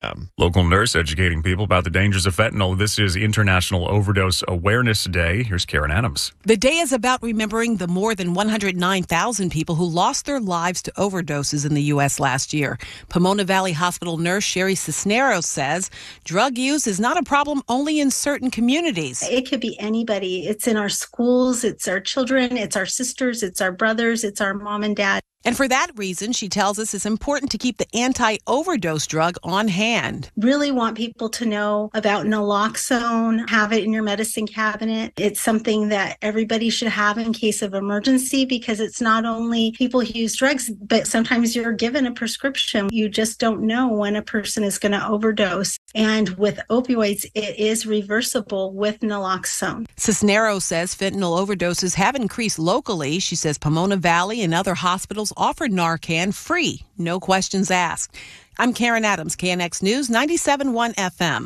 Local nurse educating people about the dangers of fentanyl. This is International Overdose Awareness Day. Here's Karen Adams. The day is about remembering the more than 109,000 people who lost their lives to overdoses in the U.S. last year. Pomona Valley Hospital nurse Sherry Cisneros says drug use is not a problem only in certain communities. It could be anybody. It's in our schools, it's our children, it's our sisters, it's our brothers, it's our mom and dad. And for that reason, she tells us it's important to keep the anti-overdose drug on hand. Really want people to know about naloxone, have it in your medicine cabinet. It's something that everybody should have in case of emergency because it's not only people who use drugs, but sometimes you're given a prescription. You just don't know when a person is going to overdose. And with opioids, it is reversible with naloxone. Cisneros says fentanyl overdoses have increased locally. She says Pomona Valley and other hospitals offered Narcan free, no questions asked. I'm Karen Adams, KNX News 97.1 FM.